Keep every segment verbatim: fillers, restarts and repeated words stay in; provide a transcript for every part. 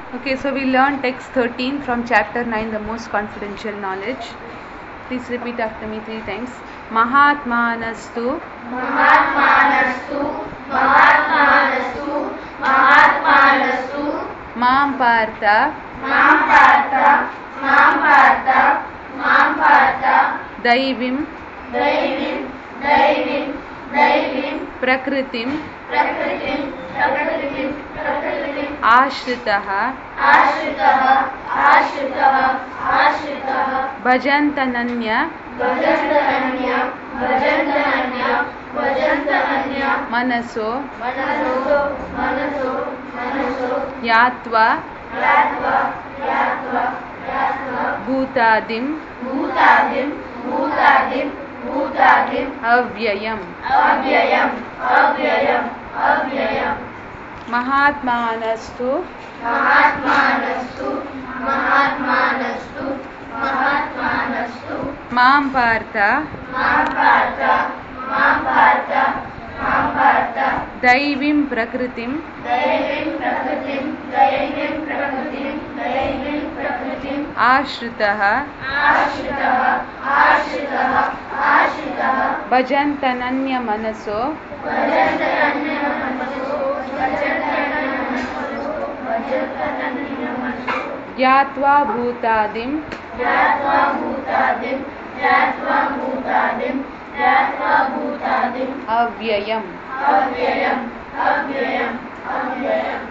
Okay, so we learned text thirteen from chapter nine, the most confidential knowledge. Please repeat after me three times. Mahatmanastu Mahatmanastu Mahatmanastu Mahatmanastu Mam Partha Mam Partha Mam Partha Mam Partha Daivim Daivim Daivim Daivim Prakritim Prakritim Prakritim Prakritim Ashritaha Ashritaha Ashritaha Ashritaha Bhajantananya Bhajantananya Bhajantananya Bhajantananya Manaso Manaso Manaso Manaso Yatva Yatva Yatva Yatva Bhutadim Bhutadim Bhutadim Bhutadim Avyayam Avyayam Avyayam Avyayam Mahatmanastu Mahatmanastu Mahatmanastu Mahatmanastu Mam Partha Mam Partha Mam Partha Mam Partha Daivim Prakritim Daivim Prakritim Daivim Prakritim Daivim Prakritim Ashritaha Ashritaha Ashritaha Ashritaha Bhajantananya Manaso Bhajantananya Manaso Bhajantananya Manaso Bhajantananya Manaso Yatva Bhutadim Yatva Bhutadim Yatva Bhutadim Yatva Bhutadim Avyayam. Avyayam Avyayam Avyayam.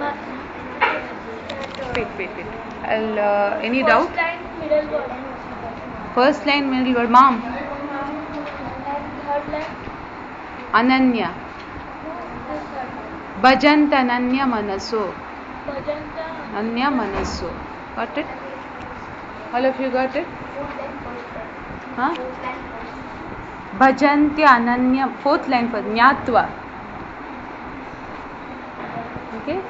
Wait, wait, wait. I'll, uh, any doubt? First line, middle word. First line, middle word. Mom. And third line, Ananya. this third. Bhajantananya Manaso. Bhajanta. Anya Manaso. Got it? All of you got it? Huh? Bhajanti Ananya. Fourth line for Nyatva. Okay?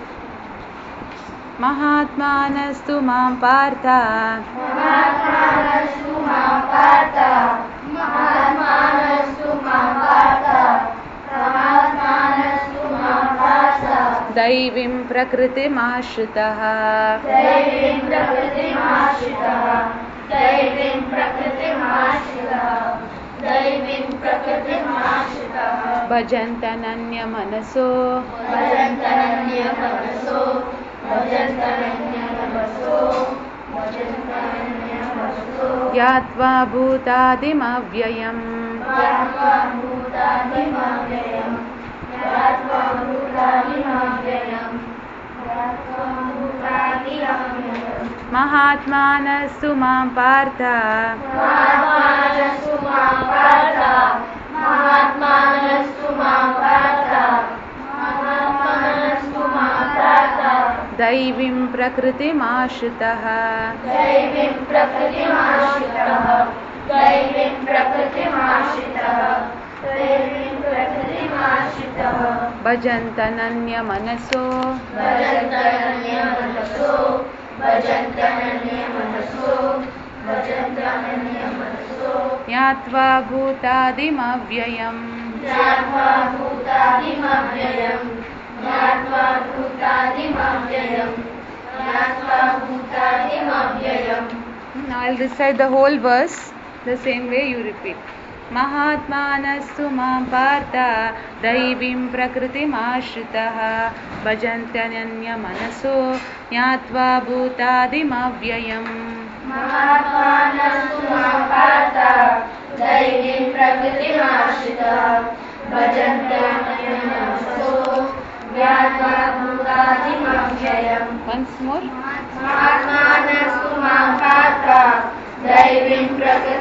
Mahatmanastu Mam Partha Mahatmanastu Mam Partha Mahatmanastu Mam Partha Mahatmanastu Mam Partha Daivim Prakritim Ashritaha Daivim Prakritim Ashritaha Daivim Prakritim Ashritaha Daivim Prakritim Ashritaha Bhajantananya Manaso Bhajantananya Manaso Bhajantananya Manaso Bhajantananya Manaso Yatva Bhutadim Avyayam Yatva Bhutadim Avyayam Yatva Bhutadim Avyayam Yatva Bhutadim Avyayam Mahatmanastu Mam Partha Mahatmanastu Mam Partha Mahatmanastu Mam Partha Mahatmanastu Mam Partha Daivim Prakritim Ashritaha Daivim Prakritim Ashritaha Daivim Prakritim Ashritaha Daivim Prakritim Ashritaha Bhajantananya Manaso Bhajantananya Manaso Bhajantananya Manaso Bhajantananya Manaso Yatva Bhutadim Avyayam Yatva Bhutadim Avyayam Yatva Bhutadim Avyayam Yatva Bhutadim Avyayam. Now I'll recite the whole verse the same way you repeat. Mahatmanastu Mam Partha Daivim Prakritim Ashritaha Bhajantananya Manaso Yatva Bhutadim Avyayam. Mahatmanastu Mam Partha Daivim Prakritim Ashritaha Bhajantananya Manaso Yatva Bhutadim Avyayam. Once more. Mahatmanastu Mam Partha Daivim Prakritim